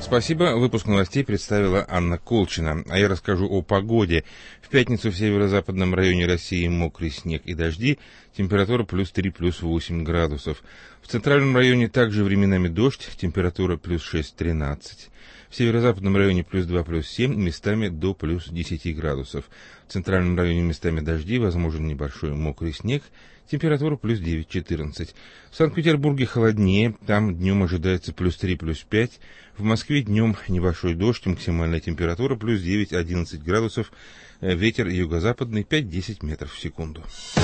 Спасибо. Выпуск новостей представила Анна Колчина. А я расскажу о погоде. В пятницу в северо-западном районе России мокрый снег и дожди. Температура плюс 3, плюс 8 градусов. В центральном районе также временами дождь. Температура плюс 6, 13. В северо-западном районе плюс 2, плюс 7, местами до плюс 10 градусов. В центральном районе местами дожди, возможен небольшой мокрый снег. Температура плюс 9, 14. В Санкт-Петербурге холоднее, там днем ожидается плюс 3, плюс 5. В Москве днем небольшой дождь, максимальная температура плюс 9, 11 градусов. Ветер юго-западный 5-10 метров в секунду.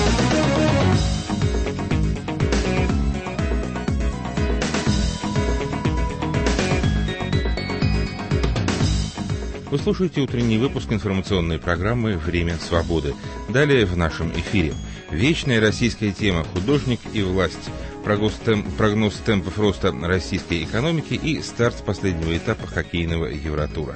Вы слушаете утренний выпуск информационной программы «Время свободы». Далее в нашем эфире. Вечная российская тема «Художник и власть», прогноз темпов роста российской экономики и старт последнего этапа хоккейного Евротура.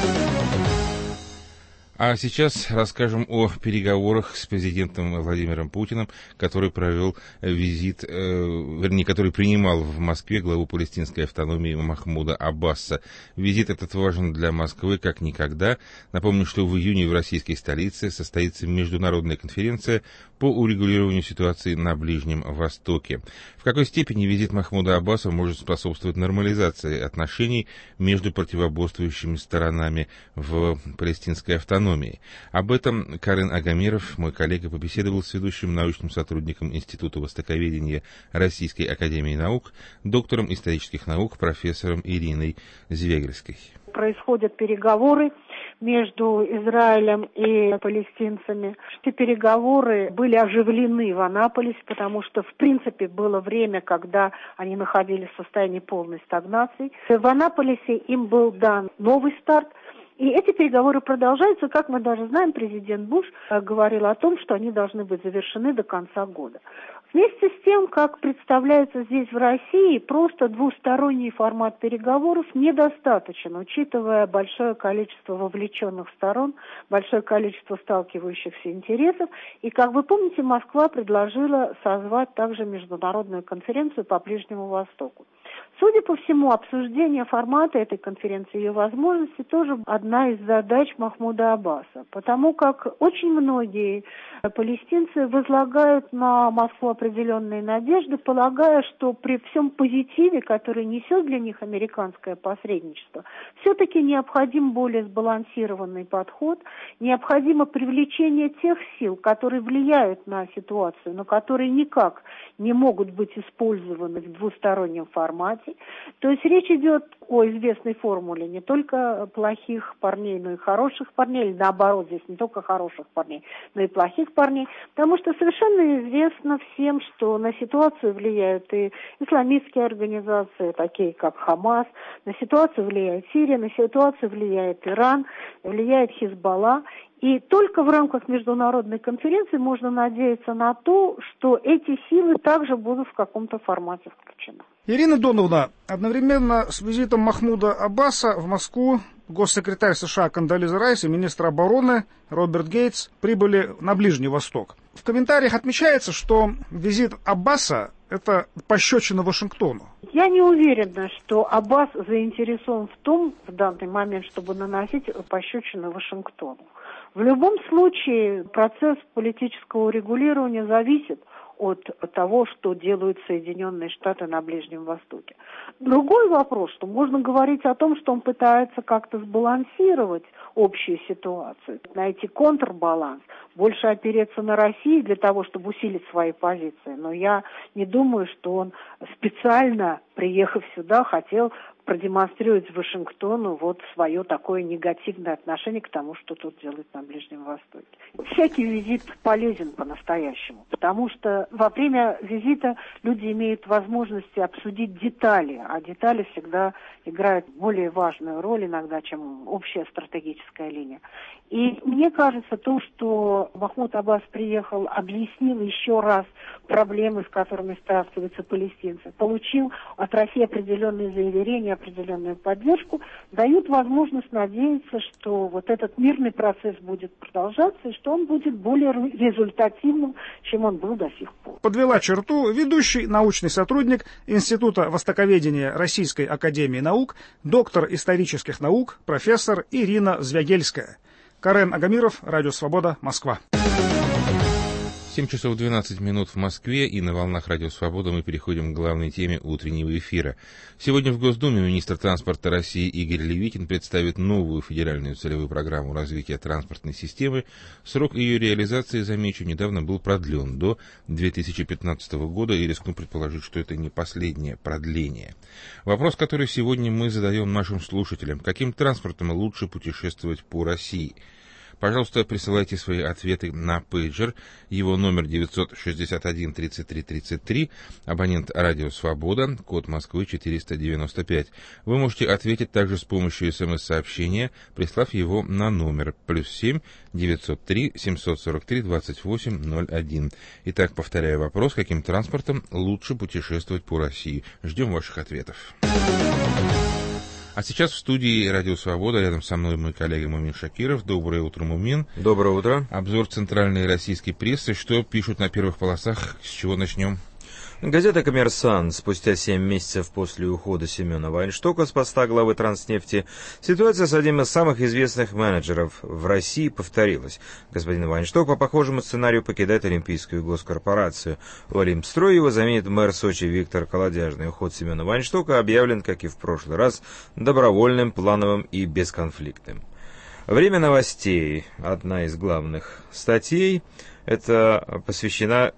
А сейчас расскажем о переговорах с президентом Владимиром Путиным, который провел визит, который принимал в Москве главу палестинской автономии Махмуда Аббаса. Визит этот важен для Москвы как никогда. Напомню, что в июне в российской столице состоится международная конференция по урегулированию ситуации на Ближнем Востоке. В какой степени визит Махмуда Аббаса может способствовать нормализации отношений между противоборствующими сторонами в палестинской автономии? Об этом Карен Агамиров, мой коллега, побеседовал с ведущим научным сотрудником Института востоковедения Российской академии наук, доктором исторических наук, профессором Ириной Звегельской. Происходят переговоры между Израилем и палестинцами. Эти переговоры были оживлены в Анаполисе, потому что, в принципе, было время, когда они находились в состоянии полной стагнации. В Анаполисе им был дан новый старт. И эти переговоры продолжаются. Как мы даже знаем, президент Буш говорил о том, что они должны быть завершены до конца года. Вместе с тем, как представляется здесь в России, просто двусторонний формат переговоров недостаточен, учитывая большое количество вовлеченных сторон, большое количество сталкивающихся интересов. И, как вы помните, Москва предложила созвать также международную конференцию по Ближнему Востоку. Судя по всему, обсуждение формата этой конференции и ее возможностей тоже одна из задач Махмуда Аббаса, потому как очень многие палестинцы возлагают на Москву определенные надежды, полагая, что при всем позитиве, который несет для них американское посредничество, все-таки необходим более сбалансированный подход, необходимо привлечение тех сил, которые влияют на ситуацию, но которые никак не могут быть использованы в двустороннем формате. То есть речь идет о известной формуле не только плохих парней, но и хороших парней, или наоборот, здесь не только хороших парней, но и плохих парней, потому что совершенно известно всем, что на ситуацию влияют и исламистские организации, такие как Хамас, на ситуацию влияет Сирия, на ситуацию влияет Иран, влияет Хизбалла. И только в рамках международной конференции можно надеяться на то, что эти силы также будут в каком-то формате включены. Ирина Доновна, одновременно с визитом Махмуда Аббаса в Москву госсекретарь США Кондолиза Райс и министр обороны Роберт Гейтс прибыли на Ближний Восток. В комментариях отмечается, что визит Аббаса – это пощечина Вашингтону. Я не уверена, что Аббас заинтересован в том, в данный момент, чтобы наносить пощечину Вашингтону. В любом случае процесс политического урегулирования зависит от того, что делают Соединенные Штаты на Ближнем Востоке. Другой вопрос, что можно говорить о том, что он пытается как-то сбалансировать общую ситуацию, найти контрбаланс, больше опереться на Россию для того, чтобы усилить свои позиции. Но я не думаю, что он специально, приехав сюда, хотел продемонстрировать Вашингтону вот свое такое негативное отношение к тому, что тут делают на Ближнем Востоке. Всякий визит полезен по-настоящему, потому что во время визита люди имеют возможность обсудить детали, а детали всегда играют более важную роль иногда, чем общая стратегическая линия. И мне кажется, то, что Махмуд Аббас приехал, объяснил еще раз проблемы, с которыми сталкиваются палестинцы, получил от России определенные заверения определенную поддержку, дают возможность надеяться, что вот этот мирный процесс будет продолжаться и что он будет более результативным, чем он был до сих пор. Подвела черту ведущий научный сотрудник Института востоковедения Российской академии наук, доктор исторических наук, профессор Ирина Звягельская. Карен Агамиров, Радио Свобода, Москва. 7 часов 12 минут в Москве, и на волнах Радио Свобода мы переходим к главной теме утреннего эфира. Сегодня в Госдуме министр транспорта России Игорь Левитин представит новую федеральную целевую программу развития транспортной системы. Срок ее реализации, замечу, недавно был продлен до 2015 года, и рискну предположить, что это не последнее продление. Вопрос, который сегодня мы задаем нашим слушателям: каким транспортом лучше путешествовать по России? Пожалуйста, присылайте свои ответы на пейджер. Его номер 961-33-33, абонент «Радио Свобода», код Москвы 495. Вы можете ответить также с помощью СМС-сообщения, прислав его на номер +7 903 743 2801. Итак, повторяю вопрос: каким транспортом лучше путешествовать по России? Ждем ваших ответов. А сейчас в студии Радио Свобода рядом со мной мой коллега Мумин Шакиров. Доброе утро, Мумин. Доброе утро. Обзор центральной российской прессы. Что пишут на первых полосах? С чего начнем? Газета «Коммерсант». Спустя 7 месяцев после ухода Семена Вайнштока с поста главы Транснефти, ситуация с одним из самых известных менеджеров в России повторилась. Господин Вайншток по похожему сценарию покидает Олимпийскую госкорпорацию. В Олимпстрой его заменит мэр Сочи Виктор Колодяжный. Уход Семена Вайнштока объявлен, как и в прошлый раз, добровольным, плановым и бесконфликтным. Время новостей. Одна из главных статей это посвящена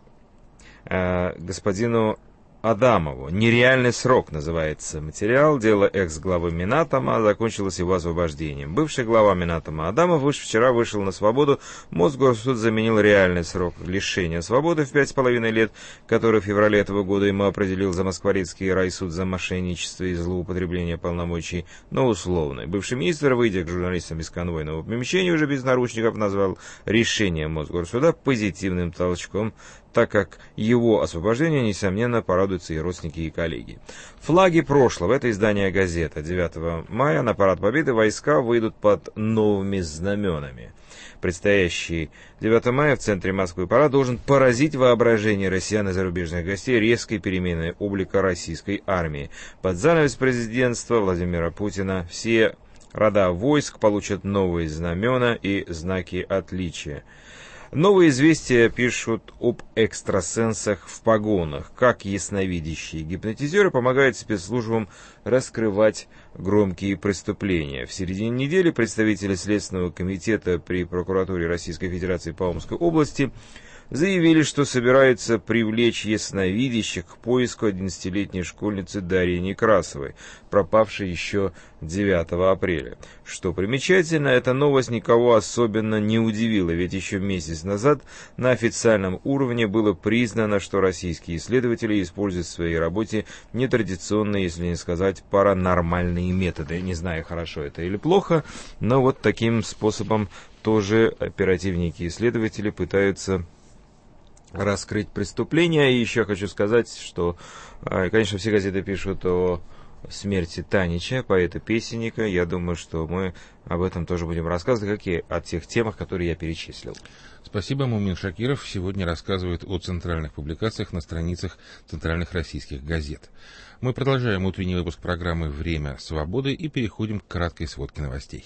господину Адамову. «Нереальный срок» называется материал. Дело экс-главы Минатома закончилось его освобождением. Бывший глава Минатома Адамов вчера вышел на свободу. Мосгорсуд заменил реальный срок лишения свободы в 5,5 лет, который в феврале этого года ему определил Замоскворецкий райсуд за мошенничество и злоупотребление полномочий, но условный. Бывший министр, выйдя к журналистам из конвойного помещения уже без наручников, назвал решение Мосгорсуда позитивным толчком, так как его освобождение, несомненно, порадуются и родственники, и коллеги. Флаги прошлого. Это издание «Газета». 9 мая на Парад Победы войска выйдут под новыми знаменами. Предстоящий 9 мая в центре Москвы парад должен поразить воображение россиян и зарубежных гостей резкой переменой облика российской армии. Под занавес президентства Владимира Путина все рода войск получат новые знамена и знаки отличия. Новые известия пишут об экстрасенсах в погонах. Как ясновидящие гипнотизеры помогают спецслужбам раскрывать громкие преступления. В середине недели представители Следственного комитета при прокуратуре Российской Федерации по Омской области заявили, что собираются привлечь ясновидящих к поиску 11-летней школьницы Дарьи Некрасовой, пропавшей еще 9 апреля. Что примечательно, эта новость никого особенно не удивила, ведь еще месяц назад на официальном уровне было признано, что российские исследователи используют в своей работе нетрадиционные, если не сказать, паранормальные методы. Не знаю, хорошо это или плохо, но вот таким способом тоже оперативники и исследователи пытаются раскрыть преступления. И еще хочу сказать, что, конечно, все газеты пишут о смерти Танича, поэта-песенника. Я думаю, что мы об этом тоже будем рассказывать, как и о тех темах, которые я перечислил. Спасибо. Мумин Шакиров сегодня рассказывает о центральных публикациях на страницах центральных российских газет. Мы продолжаем утренний выпуск программы «Время свободы» и переходим к краткой сводке новостей.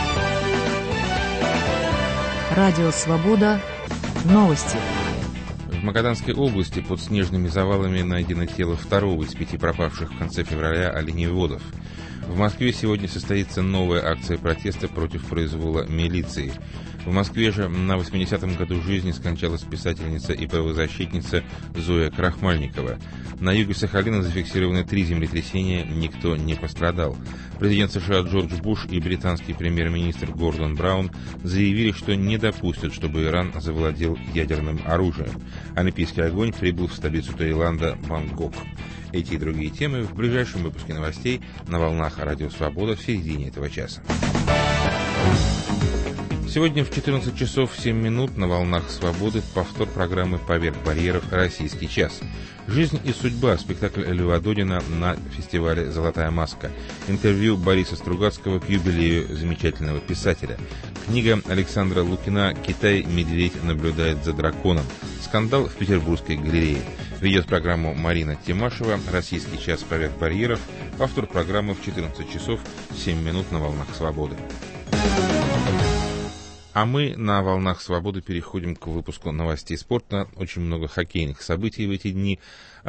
Радио Свобода. Новости. В Магаданской области под снежными завалами найдено тело второго из 5 пропавших в конце февраля оленеводов. В Москве сегодня состоится новая акция протеста против произвола милиции. В Москве же на 80-м году жизни скончалась писательница и правозащитница Зоя Крахмальникова. На юге Сахалина зафиксированы 3 землетрясения, никто не пострадал. Президент США Джордж Буш и британский премьер-министр Гордон Браун заявили, что не допустят, чтобы Иран завладел ядерным оружием. Олимпийский огонь прибыл в столицу Таиланда Бангкок. Эти и другие темы в ближайшем выпуске новостей на волнах Радио Свобода в середине этого часа. Сегодня в 14 часов 7 минут на «Волнах Свободы» повтор программы «Поверх барьеров. Российский час». «Жизнь и судьба» — спектакль Льва Додина на фестивале «Золотая маска». Интервью Бориса Стругацкого к юбилею замечательного писателя. Книга Александра Лукина «Китай. Медведь наблюдает за драконом». Скандал в Петербургской галерее. Ведет программу Марина Тимашева. «Российский час. Поверх барьеров». Повтор программы в 14 часов 7 минут на «Волнах Свободы». А мы на «Волнах Свободы» переходим к выпуску новостей спорта. Очень много хоккейных событий в эти дни.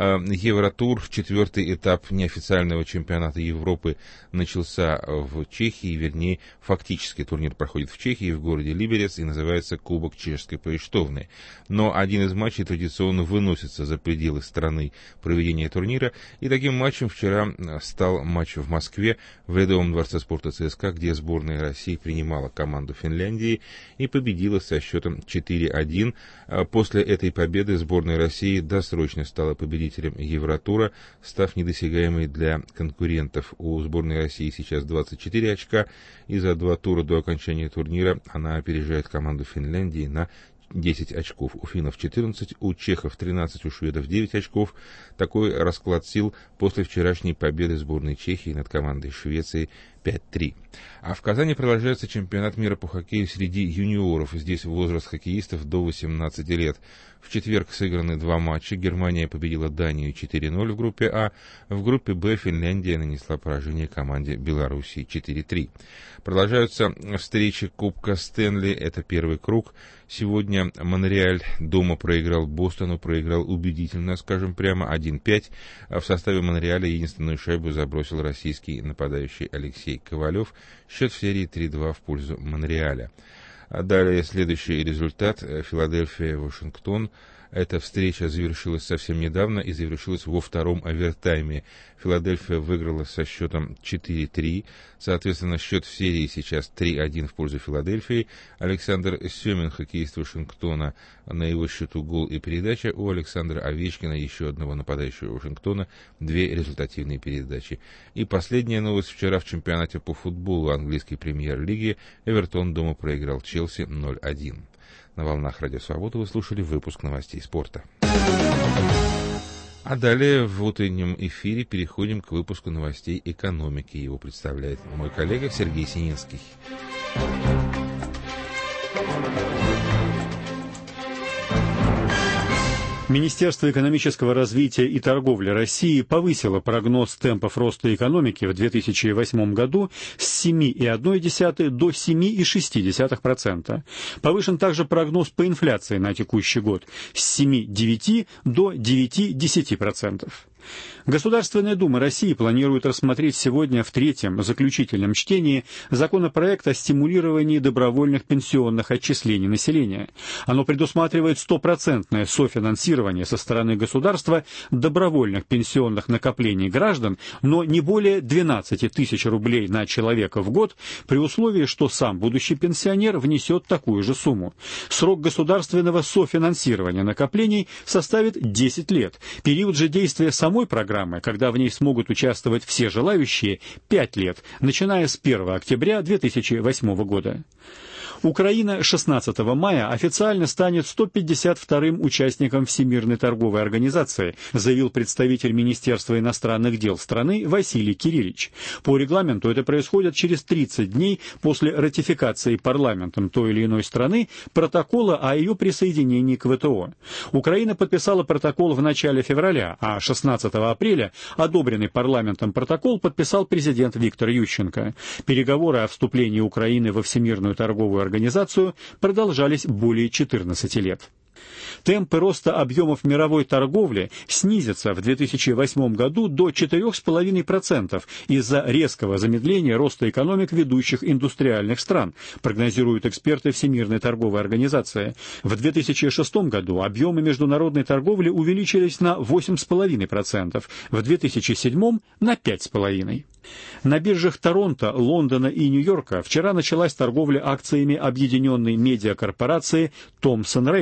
Евротур, 4-й этап неофициального чемпионата Европы, начался в Чехии, вернее, фактически турнир проходит в Чехии, в городе Либерец, и называется Кубок Чешской Повещтовны. Но один из матчей традиционно выносится за пределы страны проведения турнира, и таким матчем вчера стал матч в Москве, в Ледовом дворце спорта ЦСКА, где сборная России принимала команду Финляндии и победила со счетом 4-1. После этой победы сборная России досрочно стала победителем Евротура, став недосягаемой для конкурентов. У сборной России сейчас 24 очка, и за 2 тура до окончания турнира она опережает команду Финляндии на 10 очков. У финнов 14, у чехов 13, у шведов 9 очков. Такой расклад сил после вчерашней победы сборной Чехии над командой Швеции 5-3. А в Казани продолжается чемпионат мира по хоккею среди юниоров. Здесь возраст хоккеистов до 18 лет. В четверг сыграны 2 матча. Германия победила Данию 4-0 в группе А. В группе Б Финляндия нанесла поражение команде Белоруссии 4-3. Продолжаются встречи Кубка Стэнли. Это первый круг. Сегодня Монреаль дома проиграл Бостону. Проиграл убедительно, скажем прямо, 1-5. В составе Монреаля единственную шайбу забросил российский нападающий Алексей Ковалев. Счет в серии 3-2 в пользу Монреаля. Далее следующий результат. Филадельфия-Вашингтон. Эта встреча завершилась совсем недавно и завершилась во втором овертайме. Филадельфия выиграла со счетом 4-3. Соответственно, счет в серии сейчас 3-1 в пользу Филадельфии. Александр Семин, хоккеист Вашингтона, на его счету гол и передача. У Александра Овечкина, еще одного нападающего Вашингтона, 2 результативные передачи. И последняя новость. Вчера в чемпионате по футболу английской премьер-лиги Эвертон дома проиграл Челси 0-1. На «Волнах Радио Свобода» вы слушали выпуск новостей спорта. А далее в утреннем эфире переходим к выпуску новостей экономики. Его представляет мой коллега Сергей Сининский. Министерство экономического развития и торговли России повысило прогноз темпов роста экономики в 2008 году с 7,1 до 7,6%. Повышен также прогноз по инфляции на текущий год с 7,9 до 9,10%. Государственная Дума России планирует рассмотреть сегодня в 3-м заключительном чтении законопроект о стимулировании добровольных пенсионных отчислений населения. Оно предусматривает 100% софинансирование со стороны государства добровольных пенсионных накоплений граждан, но не более 12 тысяч рублей на человека в год, при условии, что сам будущий пенсионер внесет такую же сумму. Срок государственного софинансирования накоплений составит 10 лет. Период же действия самой программы, когда в ней смогут участвовать все желающие, 5 лет, начиная с 1 октября 2008 года. Украина 16 мая официально станет 152-м участником Всемирной торговой организации, заявил представитель Министерства иностранных дел страны Василий Кириллич. По регламенту это происходит через 30 дней после ратификации парламентом той или иной страны протокола о ее присоединении к ВТО. Украина подписала протокол в начале февраля, а 16 апреля одобренный парламентом протокол подписал президент Виктор Ющенко. Переговоры о вступлении Украины во Всемирную торговую организацию продолжались более 14 лет. Темпы роста объемов мировой торговли снизятся в 2008 году до 4,5% из-за резкого замедления роста экономик ведущих индустриальных стран, прогнозируют эксперты Всемирной торговой организации. В 2006 году объемы международной торговли увеличились на 8,5%, в 2007 на 5,5%. На биржах Торонто, Лондона и Нью-Йорка вчера началась торговля акциями объединенной медиакорпорации Thomson Reuters.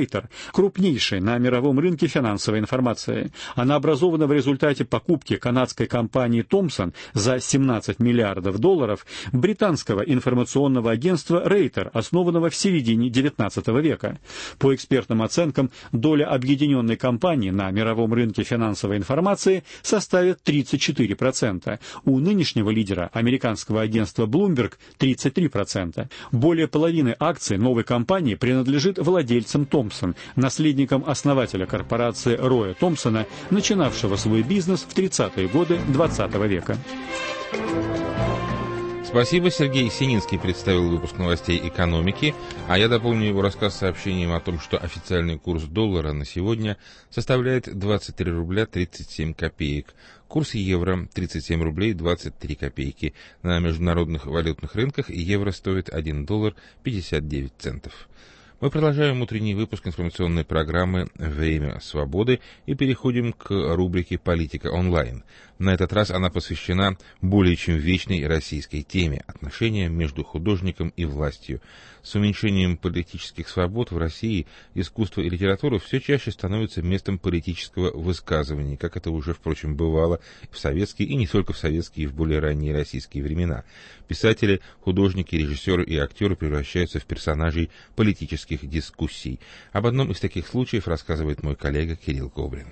крупнейшей на мировом рынке финансовой информации. Она образована в результате покупки канадской компании Thomson за $17 миллиардов британского информационного агентства Рейтер, основанного в середине XIX века. По экспертным оценкам, доля объединенной компании на мировом рынке финансовой информации составит 34%. У нынешнего лидера американского агентства Bloomberg 33%. Более половины акций новой компании принадлежит владельцам Thomson, наследникам основателя корпорации Роя Томпсона, начинавшего свой бизнес в 30-е годы XX века. Спасибо. Сергей Сининский представил выпуск новостей экономики, а я дополню его рассказ сообщением о том, что официальный курс доллара на сегодня составляет 23 рубля 37 копеек. Курс евро 37 рублей 23 копейки. На международных валютных рынках евро стоит $1 59 центов. Мы продолжаем утренний выпуск информационной программы «Время свободы» и переходим к рубрике «Политика онлайн». На этот раз она посвящена более чем вечной российской теме – отношениям между художником и властью. С уменьшением политических свобод в России искусство и литература все чаще становятся местом политического высказывания, как это уже, впрочем, бывало в советские и не только в советские, и в более ранние российские времена. Писатели, художники, режиссеры и актеры превращаются в персонажей политических дискуссий. Об одном из таких случаев рассказывает мой коллега Кирилл Кобрин.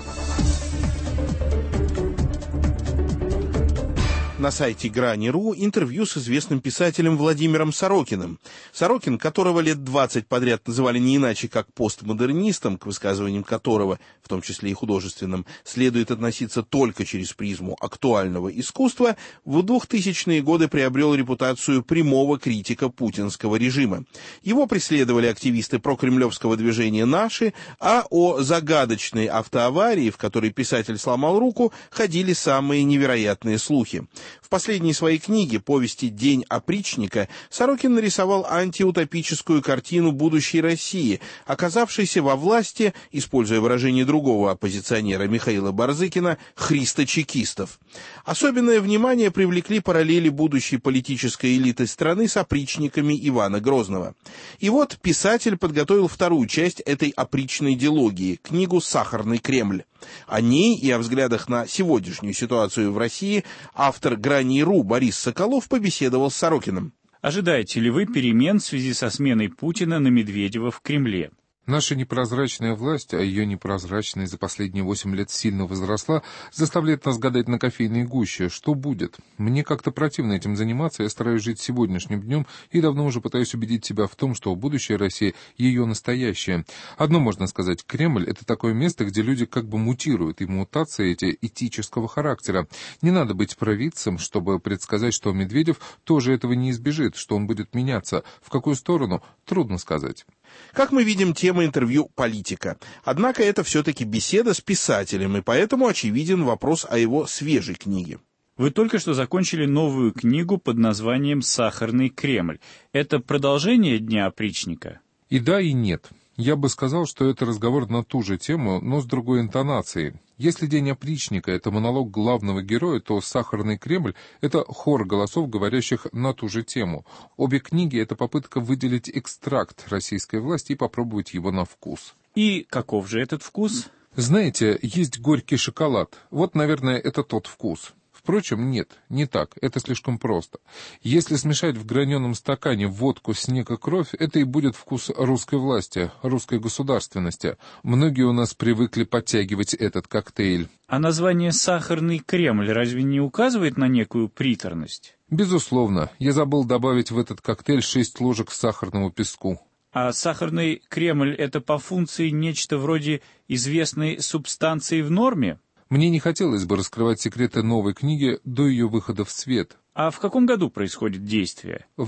На сайте Грани.ру интервью с известным писателем Владимиром Сорокиным. Сорокин, которого лет 20 подряд называли не иначе как постмодернистом, к высказываниям которого, в том числе и художественным, следует относиться только через призму актуального искусства, в 2000-е годы приобрел репутацию прямого критика путинского режима. Его преследовали активисты прокремлевского движения «Наши», а о загадочной автоаварии, в которой писатель сломал руку, ходили самые невероятные слухи. В последней своей книге «Повести «День опричника» Сорокин нарисовал антиутопическую картину будущей России, оказавшейся во власти, используя выражение другого оппозиционера Михаила Барзыкина, христочекистов. Особенное внимание привлекли параллели будущей политической элиты страны с опричниками Ивана Грозного. И вот писатель подготовил вторую часть этой опричной дилогии, книгу «Сахарный Кремль». О ней и о взглядах на сегодняшнюю ситуацию в России автор Грани.ру Борис Соколов побеседовал с Сорокиным. Ожидаете ли вы перемен в связи со сменой Путина на Медведева в Кремле? Наша непрозрачная власть, а ее непрозрачность за последние 8 лет сильно возросла, заставляет нас гадать на кофейной гуще. Что будет? Мне как-то противно этим заниматься, я стараюсь жить сегодняшним днем и давно уже пытаюсь убедить себя в том, что будущее России — ее настоящее. Одно можно сказать, Кремль — это такое место, где люди как бы мутируют, и мутации эти этического характера. Не надо быть провидцем, чтобы предсказать, что Медведев тоже этого не избежит, что он будет меняться. В какую сторону? Трудно сказать. Как мы видим, тема интервью — политика. Однако это все-таки беседа с писателем, и поэтому очевиден вопрос о его свежей книге. Вы только что закончили новую книгу под названием «Сахарный Кремль». Это продолжение «Дня опричника»? И да, и нет. Я бы сказал, что это разговор на ту же тему, но с другой интонацией. Если «День опричника» — это монолог главного героя, то «Сахарный Кремль» — это хор голосов, говорящих на ту же тему. Обе книги — это попытка выделить экстракт российской власти и попробовать его на вкус. И каков же этот вкус? Знаете, есть горький шоколад. Вот, наверное, это тот вкус. Впрочем, нет, не так, это слишком просто. Если смешать в граненом стакане водку, снег и кровь, это и будет вкус русской власти, русской государственности. Многие у нас привыкли подтягивать этот коктейль. А название «Сахарный Кремль» разве не указывает на некую приторность? Безусловно, я забыл добавить в этот коктейль 6 ложек сахарного песку. А «Сахарный Кремль» — это по функции нечто вроде известной субстанции в норме? Мне не хотелось бы раскрывать секреты новой книги до ее выхода в свет. А в каком году происходит действие? В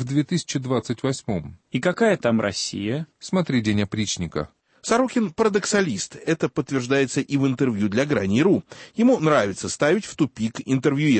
2028. И какая там Россия? Смотри «День опричника». Сорокин парадоксалист. Это подтверждается и в интервью для Грани.ру. Ему нравится ставить в тупик интервьюера.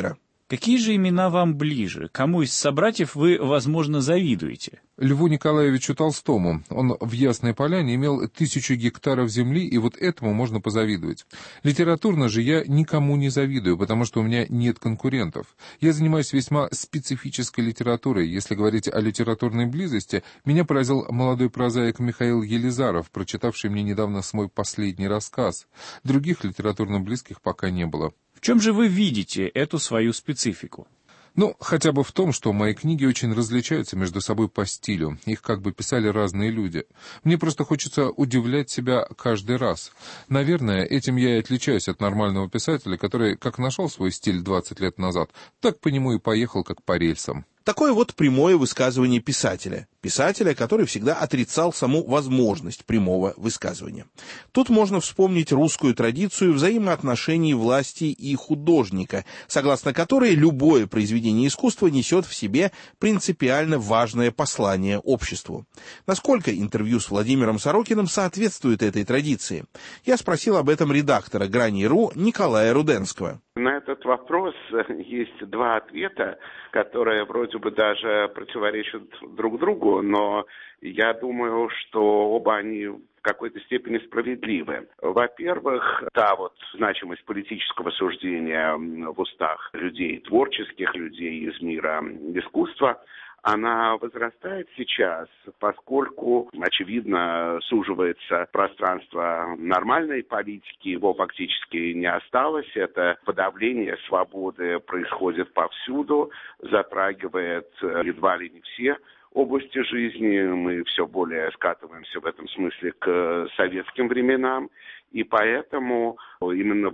Какие же имена вам ближе? Кому из собратьев вы, возможно, завидуете? Льву Николаевичу Толстому. Он в Ясной Поляне имел 1000 гектаров земли, и вот этому можно позавидовать. Литературно же я никому не завидую, потому что у меня нет конкурентов. Я занимаюсь весьма специфической литературой. Если говорить о литературной близости, меня поразил молодой прозаик Михаил Елизаров, прочитавший мне недавно свой последний рассказ. Других литературно близких пока не было. В чем же вы видите эту свою специфику? Хотя бы в том, что мои книги очень различаются между собой по стилю. Их как бы писали разные люди. Мне просто хочется удивлять себя каждый раз. Наверное, этим я и отличаюсь от нормального писателя, который как нашел свой стиль 20 лет назад, так по нему и поехал, как по рельсам. Такое вот прямое высказывание писателя. Писателя, который всегда отрицал саму возможность прямого высказывания. Тут можно вспомнить русскую традицию взаимоотношений власти и художника, согласно которой любое произведение искусства несет в себе принципиально важное послание обществу. Насколько интервью с Владимиром Сорокиным соответствует этой традиции? Я спросил об этом редактора «Грани.ру» Николая Руденского. На этот вопрос есть два ответа, которые вроде бы даже противоречат друг другу, но я думаю, что оба они в какой-то степени справедливы. Во-первых, значимость политического суждения в устах людей, творческих людей из мира искусства, она возрастает сейчас, поскольку, очевидно, суживается пространство нормальной политики, его фактически не осталось. Это подавление свободы происходит повсюду, затрагивает едва ли не все области жизни. Мы все более скатываемся в этом смысле к советским временам. И поэтому именно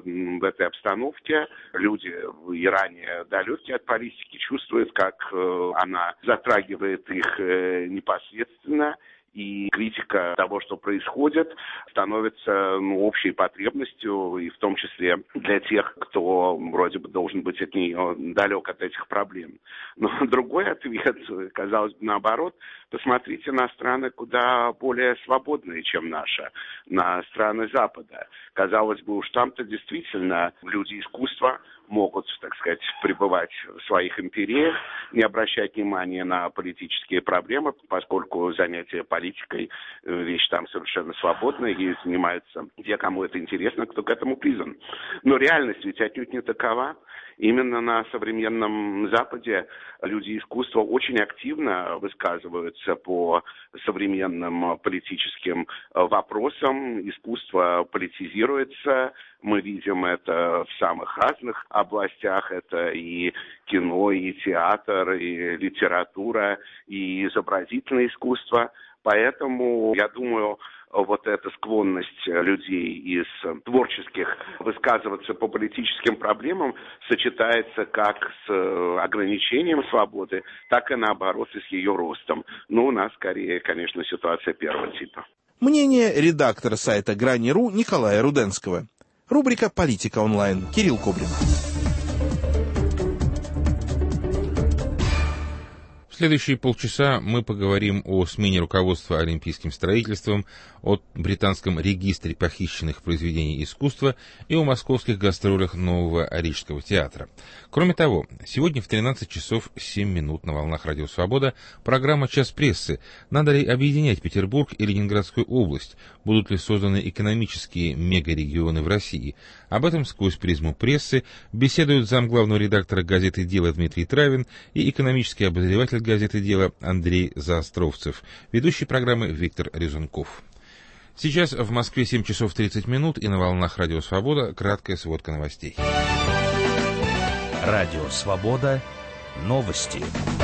в этой обстановке люди и ранее далекие от политики чувствуют, как она затрагивает их непосредственно. И критика того, что происходит, становится общей потребностью, и в том числе для тех, кто вроде бы должен быть от нее далек от этих проблем. Но другой ответ, казалось бы, наоборот, посмотрите на страны куда более свободные, чем наша, на страны Запада. Казалось бы, уж там-то действительно люди искусства могут, так сказать, пребывать в своих империях, не обращать внимания на политические проблемы, поскольку занятие политикой – вещь там совершенно свободная, ей занимаются те, кому это интересно, кто к этому призван. Но реальность ведь отнюдь не такова. Именно на современном Западе люди искусства очень активно высказываются по современным политическим вопросам. Искусство политизируется. Мы видим это в самых разных областях. Это и кино, и театр, и литература, и изобразительное искусство. Поэтому, я думаю, эта склонность людей из творческих высказываться по политическим проблемам сочетается как с ограничением свободы, так и наоборот и с ее ростом. У нас скорее, конечно, ситуация первого типа. Мнение редактора сайта «Грани.ру» Николая Руденского. Рубрика «Политика онлайн». Кирилл Кобрин. В следующие полчаса мы поговорим о смене руководства олимпийским строительством, о британском регистре похищенных произведений искусства и о московских гастролях нового Рижского театра. Кроме того, сегодня в 13 часов 7 минут на волнах Радио Свобода программа «Час прессы». Надо ли объединять Петербург и Ленинградскую область? Будут ли созданы экономические мегарегионы в России? Об этом сквозь призму прессы беседуют замглавного редактора газеты «Дело» Дмитрий Травин и экономический обозреватель газеты «Дело» Андрей Заостровцев, ведущий программы Виктор Резунков. Сейчас в Москве 7 часов 30 минут и на волнах Радио Свобода краткая сводка новостей. Радио Свобода. Новости.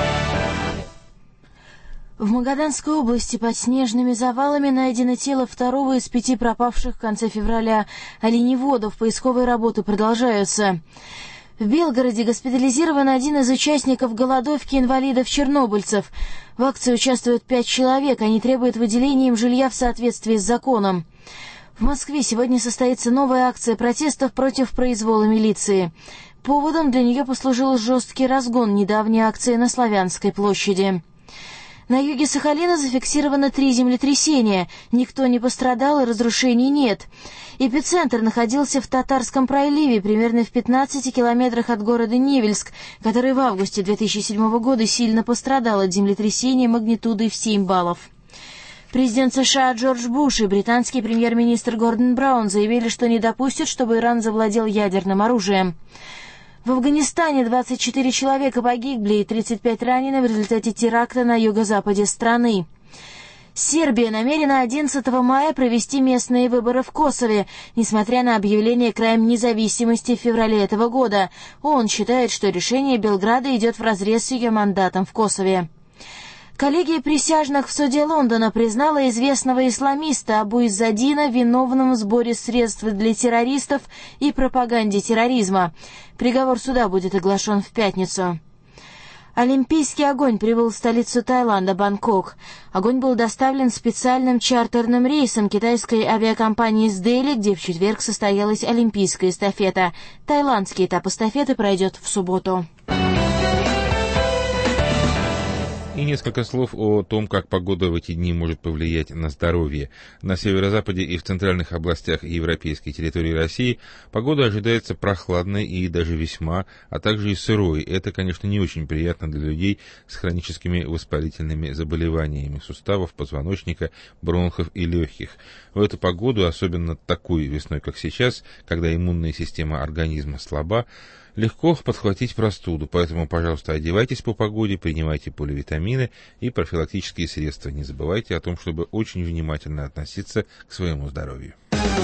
В Магаданской области под снежными завалами найдено тело второго из 5 пропавших в конце февраля оленеводов. Поисковые работы продолжаются. В Белгороде госпитализирован один из участников голодовки инвалидов-чернобыльцев. В акции участвуют 5 человек. Они требуют выделения им жилья в соответствии с законом. В Москве сегодня состоится новая акция протестов против произвола милиции. Поводом для нее послужил жесткий разгон недавней акции на Славянской площади. На юге Сахалина зафиксировано 3 землетрясения. Никто не пострадал и разрушений нет. Эпицентр находился в Татарском проливе, примерно в 15 километрах от города Невельск, который в августе 2007 года сильно пострадал от землетрясения магнитудой в 7 баллов. Президент США Джордж Буш и британский премьер-министр Гордон Браун заявили, что не допустят, чтобы Иран завладел ядерным оружием. В Афганистане 24 человека погибли и 35 ранены в результате теракта на юго-западе страны. Сербия намерена 11 мая провести местные выборы в Косове, несмотря на объявление краем независимости в феврале этого года. ООН считает, что решение Белграда идет вразрез с ее мандатом в Косове. Коллегия присяжных в суде Лондона признала известного исламиста Абу Иззадина виновным в сборе средств для террористов и пропаганде терроризма. Приговор суда будет оглашен в пятницу. Олимпийский огонь прибыл в столицу Таиланда, Бангкок. Огонь был доставлен специальным чартерным рейсом китайской авиакомпании из Дели, где в четверг состоялась олимпийская эстафета. Таиландский этап эстафеты пройдет в субботу. И несколько слов о том, как погода в эти дни может повлиять на здоровье. На северо-западе и в центральных областях европейской территории России погода ожидается прохладной и даже весьма, а также и сырой. Это, конечно, не очень приятно для людей с хроническими воспалительными заболеваниями суставов, позвоночника, бронхов и легких. В эту погоду, особенно такой весной, как сейчас, когда иммунная система организма слаба, легко подхватить простуду, поэтому, пожалуйста, одевайтесь по погоде, принимайте поливитамины и профилактические средства. Не забывайте о том, чтобы очень внимательно относиться к своему здоровью.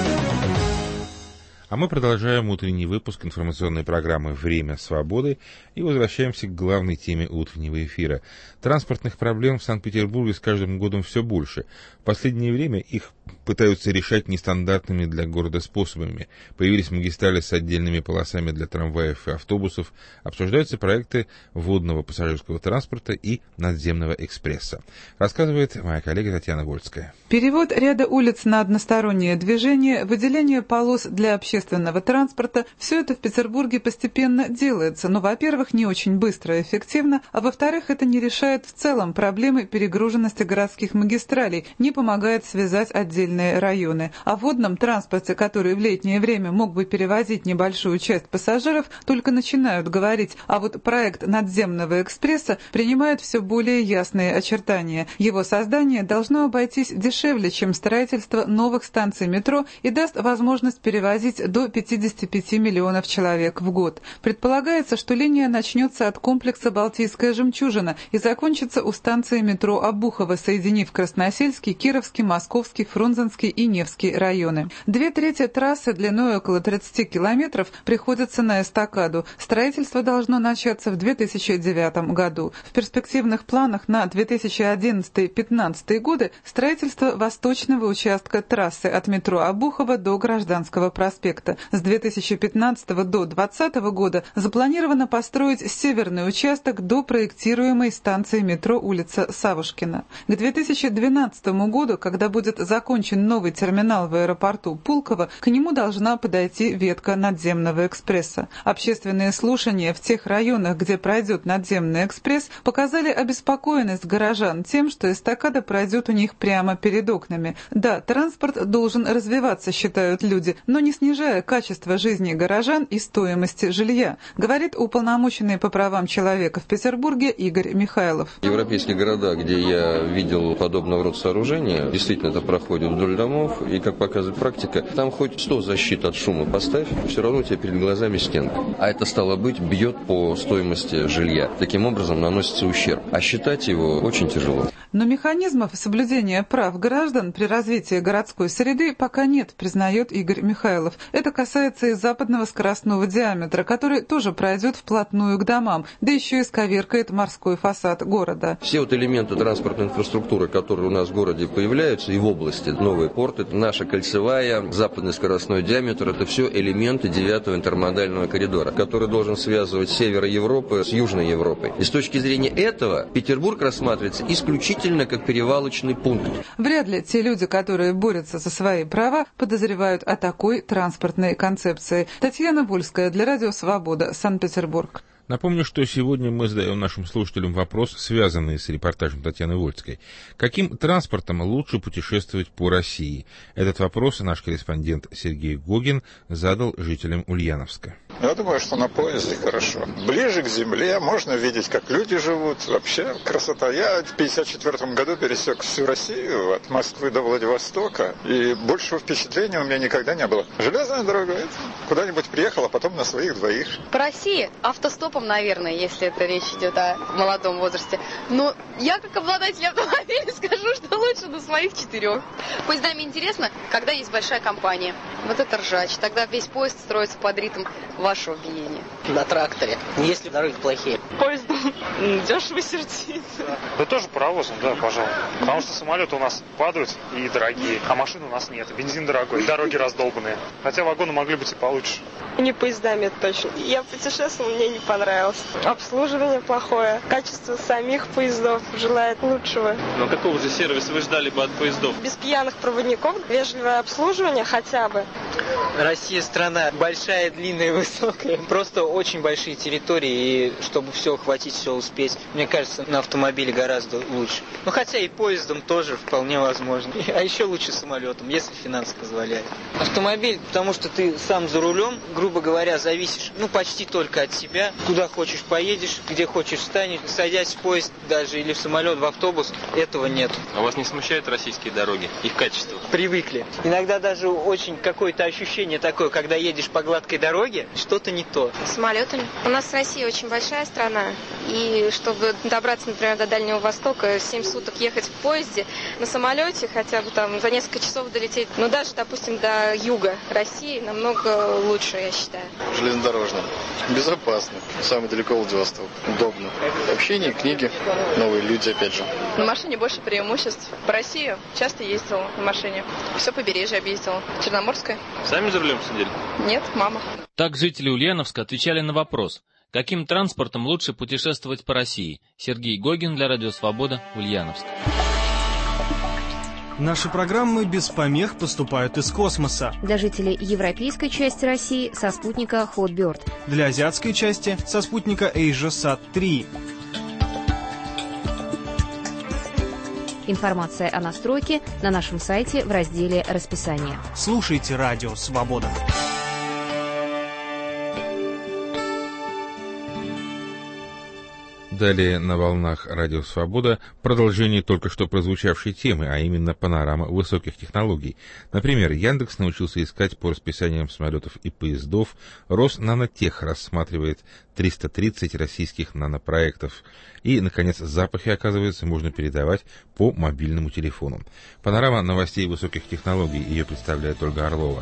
А мы продолжаем утренний выпуск информационной программы «Время свободы» и возвращаемся к главной теме утреннего эфира. Транспортных проблем в Санкт-Петербурге с каждым годом все больше. В последнее время их пытаются решать нестандартными для города способами. Появились магистрали с отдельными полосами для трамваев и автобусов. Обсуждаются проекты водного пассажирского транспорта и надземного экспресса. Рассказывает моя коллега Татьяна Вольская. Перевод ряда улиц на одностороннее движение, выделение полос для общественного транспорта – все это в Петербурге постепенно делается, но, во-первых, не очень быстро и эффективно, а во-вторых, это не решает в целом проблемы перегруженности городских магистралей, не помогает связать отдельные районы. О водном транспорте, который в летнее время мог бы перевозить небольшую часть пассажиров, только начинают говорить, а вот проект надземного экспресса принимает все более ясные очертания. Его создание должно обойтись дешевле, чем строительство новых станций метро и даст возможность перевозить до 55 миллионов человек в год. Предполагается, что линия начнется от комплекса «Балтийская жемчужина» и закончится у станции метро Обухово, соединив Красносельский, Кировский, Московский, Фрунзенский и Невский районы. 2/3 трассы длиной около 30 километров приходится на эстакаду. Строительство должно начаться в 2009 году. В перспективных планах на 2011-2015 годы строительство восточного участка трассы от метро Обухово до Гражданского проспекта. С 2015 до 2020 года запланировано построить северный участок до проектируемой станции метро улица Савушкина. К 2012 году, когда будет закончен новый терминал в аэропорту Пулково, к нему должна подойти ветка надземного экспресса. Общественные слушания в тех районах, где пройдет надземный экспресс, показали обеспокоенность горожан тем, что эстакада пройдет у них прямо перед окнами. Да, транспорт должен развиваться, считают люди, но не снижая качество жизни горожан и стоимости жилья, говорит уполномоченный по правам человека в Петербурге Игорь Михайлов. Европейские города, где я видел подобного рода сооружения, действительно это проходит вдоль домов, и, как показывает практика, там хоть 100 защит от шума поставь, все равно у тебя перед глазами стенка. А это, стало быть, бьет по стоимости жилья. Таким образом наносится ущерб. А считать его очень тяжело. Но механизмов соблюдения прав граждан при развитии городской среды пока нет, признает Игорь Михайлов. Это касается и западного скоростного диаметра, который тоже пройдет вплотную к домам, да еще и сковеркает морской фасад города. Все вот элементы транспортной инфраструктуры, которые у нас в городе появляются и в области, новые порты, наша кольцевая, западный скоростной диаметр, это все элементы 9-го интермодального коридора, который должен связывать север Европы с Южной Европой. И с точки зрения этого Петербург рассматривается исключительно как перевалочный пункт. Вряд ли те люди, которые борются за свои права, подозревают о такой транспортной концепции. Татьяна Вольская для Радио Свобода, Санкт-Петербург. Напомню, что сегодня мы задаем нашим слушателям вопрос, связанный с репортажем Татьяны Вольской. Каким транспортом лучше путешествовать по России? Этот вопрос наш корреспондент Сергей Гогин задал жителям Ульяновска. Я думаю, что на поезде хорошо. Ближе к земле, можно видеть, как люди живут. Вообще красота. Я в 1954 году пересек всю Россию от Москвы до Владивостока, и большего впечатления у меня никогда не было. Железная дорога, куда-нибудь приехал, а потом на своих двоих. По России автостопом, наверное, если это речь идет о молодом возрасте. Но я, как обладатель автомобиля, скажу, что лучше на своих 4. Поездами интересно, когда есть большая компания. Вот это ржач. Тогда весь поезд строится под ритм вашего биения. На тракторе, если дороги плохие. Поездом дешево сердито. Да тоже паровозом, да, пожалуй. Потому что самолеты у нас падают и дорогие, а машин у нас нет. Бензин дорогой, дороги раздолбанные. Хотя вагоны могли быть и получше. Не поездами, это точно. Я путешествовала, мне не понравилось. Обслуживание плохое. Качество самих поездов желает лучшего. Но какого же сервиса вы ждали бы от поездов? Без пьяных проводников, вежливое обслуживание хотя бы. Россия страна большая, длинная, высокая. Просто очень большие территории, и чтобы все охватить, все успеть, мне кажется, на автомобиле гораздо лучше. Ну, хотя и поездом тоже вполне возможно. А еще лучше самолетом, если финансы позволяют. Автомобиль, потому что ты сам за рулем, грубо говоря, зависишь, почти только от себя. Куда хочешь поедешь, где хочешь встанешь. Садясь в поезд даже или в самолет, в автобус, этого нет. А вас не смущают российские дороги, их качество? Привыкли. Иногда даже очень какое-то ощущение такое, когда едешь по гладкой дороге, что-то не то. Самолетами. У нас Россия очень большая страна, и чтобы добраться, например, до Дальнего Востока, 7 суток ехать в поезде, на самолете хотя бы там за несколько часов долететь, даже, допустим, до юга России намного лучше, я считаю. Железнодорожный. Безопасно. Самый далеко Владивосток. Удобно. Общение, книги, новые люди, опять же. На машине больше преимуществ. По России часто ездила на машине. Все побережье объездила. Черноморское. Сами за рулем сидели? Нет, мама. Так жители Ульяновска отвечали на вопрос, каким транспортом лучше путешествовать по России. Сергей Гогин для Радио Свобода, Ульяновск. Наши программы без помех поступают из космоса. Для жителей европейской части России со спутника Hotbird. Для азиатской части со спутника AsiaSat-3. Информация о настройке на нашем сайте в разделе «Расписание». Слушайте Радио Свобода. Далее на волнах Радио Свобода продолжение только что прозвучавшей темы, а именно панорама высоких технологий. Например, Яндекс научился искать по расписаниям самолетов и поездов. Роснанотех рассматривает 330 российских нанопроектов. И, наконец, запахи, оказывается, можно передавать по мобильному телефону. Панорама новостей высоких технологий. Ее представляет Ольга Орлова.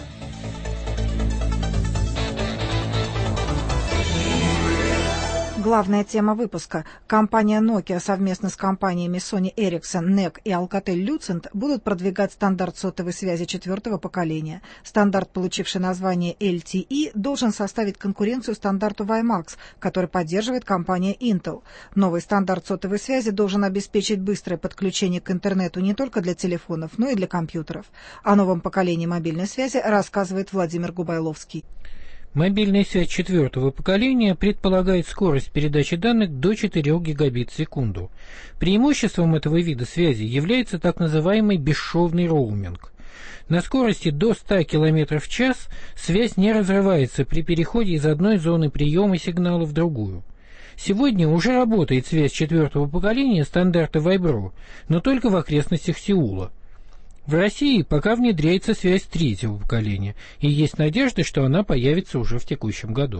Главная тема выпуска. Компания Nokia совместно с компаниями Sony Ericsson, NEC и Alcatel-Lucent будут продвигать стандарт сотовой связи 4-го поколения. Стандарт, получивший название LTE, должен составить конкуренцию стандарту WiMAX, который поддерживает компания Intel. Новый стандарт сотовой связи должен обеспечить быстрое подключение к интернету не только для телефонов, но и для компьютеров. О новом поколении мобильной связи рассказывает Владимир Губайловский. Мобильная связь 4-го поколения предполагает скорость передачи данных до 4 гигабит в секунду. Преимуществом этого вида связи является так называемый бесшовный роуминг. На скорости до 100 км в час связь не разрывается при переходе из одной зоны приема сигнала в другую. Сегодня уже работает связь 4-го поколения стандарта Vibro, но только в окрестностях Сеула. В России пока внедряется связь 3-го поколения, и есть надежда, что она появится уже в текущем году.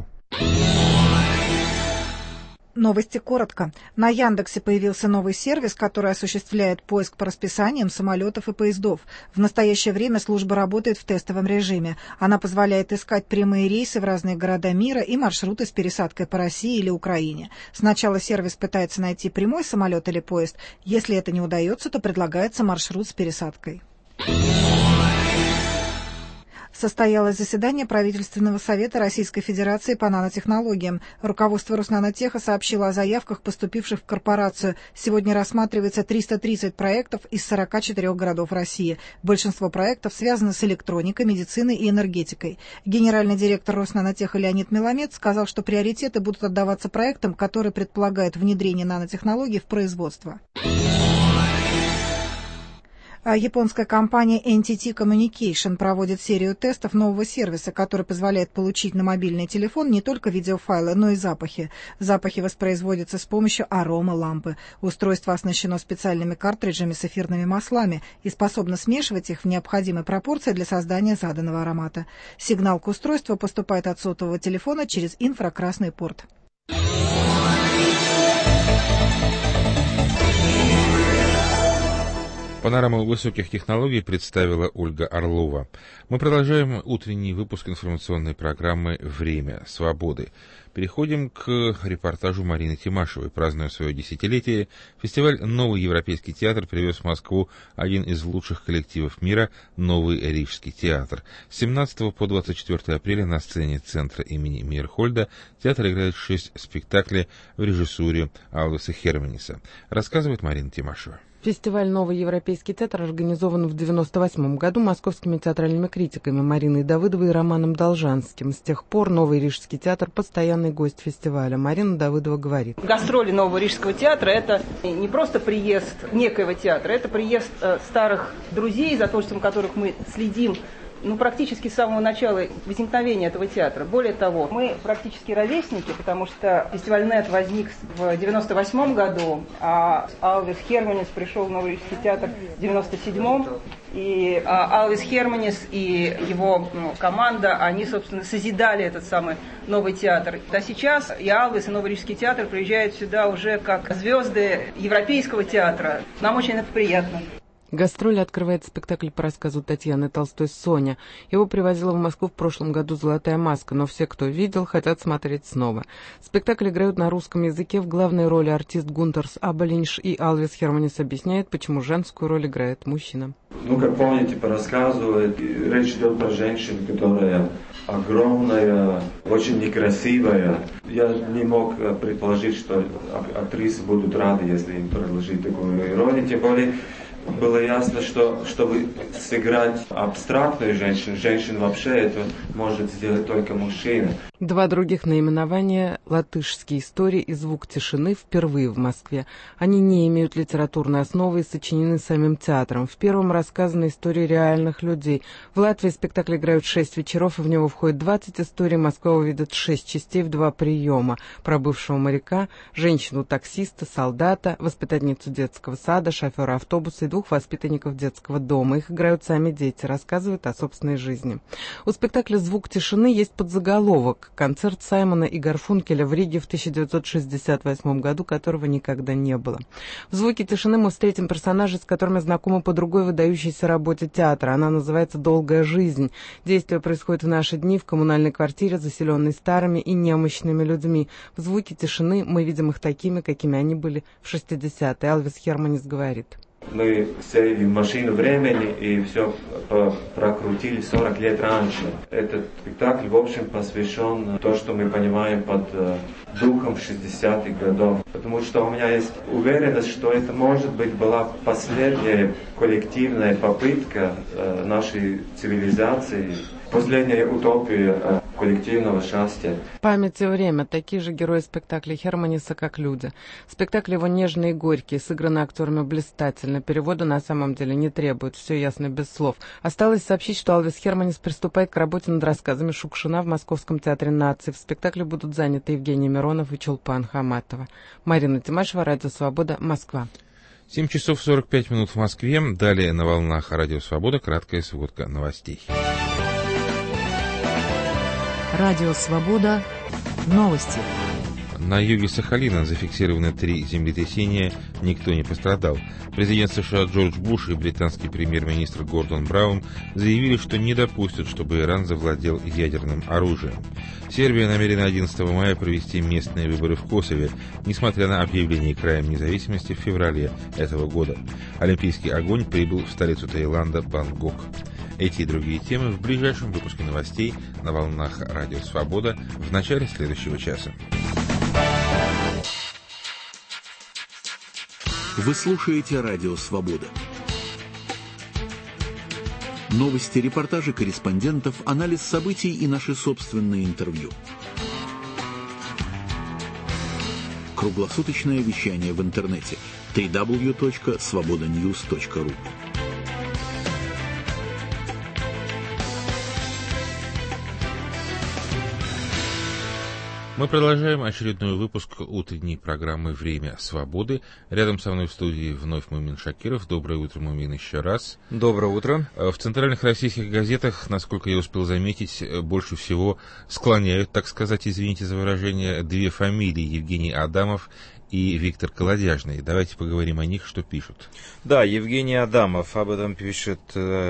Новости коротко. На Яндексе появился новый сервис, который осуществляет поиск по расписаниям самолетов и поездов. В настоящее время служба работает в тестовом режиме. Она позволяет искать прямые рейсы в разные города мира и маршруты с пересадкой по России или Украине. Сначала сервис пытается найти прямой самолет или поезд. Если это не удается, то предлагается маршрут с пересадкой. Состоялось заседание правительственного совета Российской Федерации по нанотехнологиям. Руководство Роснанотеха сообщило о заявках, поступивших в корпорацию. Сегодня рассматривается 330 проектов из 44 городов России. Большинство проектов связаны с электроникой, медициной и энергетикой. Генеральный директор Роснанотеха Леонид Меламед сказал, что приоритеты будут отдаваться проектам, которые предполагают внедрение нанотехнологий в производство. Японская компания NTT Communication проводит серию тестов нового сервиса, который позволяет получить на мобильный телефон не только видеофайлы, но и запахи. Запахи воспроизводятся с помощью аромалампы. Устройство оснащено специальными картриджами с эфирными маслами и способно смешивать их в необходимой пропорции для создания заданного аромата. Сигнал к устройству поступает от сотового телефона через инфракрасный порт. Панораму высоких технологий представила Ольга Орлова. Мы продолжаем утренний выпуск информационной программы «Время свободы». Переходим к репортажу Марины Тимашевой. Празднуя свое десятилетие, фестиваль «Новый европейский театр» привез в Москву один из лучших коллективов мира – Новый Рижский театр. С 17 по 24 апреля на сцене центра имени Мейерхольда театр играет 6 спектаклей в режиссуре Алвиса Херманиса. Рассказывает Марина Тимашева. Фестиваль «Новый европейский театр» организован в 1998 году московскими театральными критиками Мариной Давыдовой и Романом Должанским. С тех пор Новый Рижский театр – постоянный гость фестиваля. Марина Давыдова говорит. Гастроли Нового Рижского театра – это не просто приезд некоего театра, это приезд старых друзей, за творчеством которых мы следим практически с самого начала возникновения этого театра. Более того, мы практически ровесники, потому что фестиваль НЭТ возник в 1998 году, а Алвис Херманис пришел в Новый Рижский театр в 1997. И Алвис Херманис и его команда, они, собственно, созидали этот самый новый театр. А сейчас и Алвис, и Новый Рижский театр приезжают сюда уже как звезды европейского театра. Нам очень это приятно. Гастроли открывает спектакль по рассказу Татьяны Толстой «Соня». Его привозила в Москву в прошлом году «Золотая маска», но все, кто видел, хотят смотреть снова. Спектакль играют на русском языке, в главной роли артист Гунтерс Абелинш, и Алвис Херманис объясняет, почему женскую роль играет мужчина. Как помните по рассказу, речь идет про женщину, которая огромная, очень некрасивая. Я не мог предположить, что актрисы будут рады, если им предложить такую роль, тем более было ясно, что чтобы сыграть абстрактную женщину вообще это может сделать только мужчина. Два других наименования «Латышские истории» и «Звук тишины» впервые в Москве. Они не имеют литературной основы и сочинены самим театром. В первом рассказаны истории реальных людей. В Латвии спектакль играют 6 вечеров, и в него входит 20 историй. Москва увидит 6 частей в 2 приема. Про бывшего моряка, женщину-таксиста, солдата, воспитательницу детского сада, шофера автобуса и 2 воспитанников детского дома. Их играют сами дети, рассказывают о собственной жизни. У спектакля «Звук тишины» есть подзаголовок «Концерт Саймона и Гарфункеля в Риге в 1968 году, которого никогда не было». В «Звуке тишины» мы встретим персонажей, с которыми знакомы по другой выдающейся работе театра. Она называется «Долгая жизнь». Действие происходит в наши дни в коммунальной квартире, заселенной старыми и немощными людьми. В «Звуке тишины» мы видим их такими, какими они были в 60-е. Алвис Херманис говорит. Мы сели в машину времени и все прокрутили 40 лет раньше. Этот спектакль, в общем, посвящен тому, что мы понимаем под духом 60-х годов. Потому что у меня есть уверенность, что это, может быть, была последняя коллективная попытка нашей цивилизации, последняя утопия коллективного счастья. Память и время. Такие же герои спектакля Херманиса, как люди. Спектакль его нежный и горький, сыгранный актерами блистательно. Перевода на самом деле не требует, все ясно без слов. Осталось сообщить, что Алвис Херманис приступает к работе над рассказами Шукшина в Московском театре наций. В спектакле будут заняты Евгений Миронов и Чулпан Хаматова. Марина Тимашева, Радио Свобода, Москва. 7 часов 45 минут в Москве. Далее на волнах Радио Свобода краткая сводка новостей. Радио Свобода. Новости. На юге Сахалина зафиксированы 3 землетрясения, никто не пострадал. Президент США Джордж Буш и британский премьер-министр Гордон Браун заявили, что не допустят, чтобы Иран завладел ядерным оружием. Сербия намерена 11 мая провести местные выборы в Косове, несмотря на объявление краем независимости в феврале этого года. Олимпийский огонь прибыл в столицу Таиланда Бангкок. Эти и другие темы в ближайшем выпуске новостей на волнах Радио Свобода в начале следующего часа. Вы слушаете Радио Свобода. Новости, репортажи корреспондентов, анализ событий и наши собственные интервью. Круглосуточное вещание в интернете www.svobodanews.ru. Мы продолжаем очередной выпуск утренней программы «Время свободы». Рядом со мной в студии вновь Мумин Шакиров. Доброе утро, Мумин, еще раз. Доброе утро. В центральных российских газетах, насколько я успел заметить, больше всего склоняют, так сказать, извините за выражение, две фамилии: Евгений Адамов и Виктор Колодяжный. Давайте поговорим о них, что пишут. Да, Евгений Адамов, об этом пишет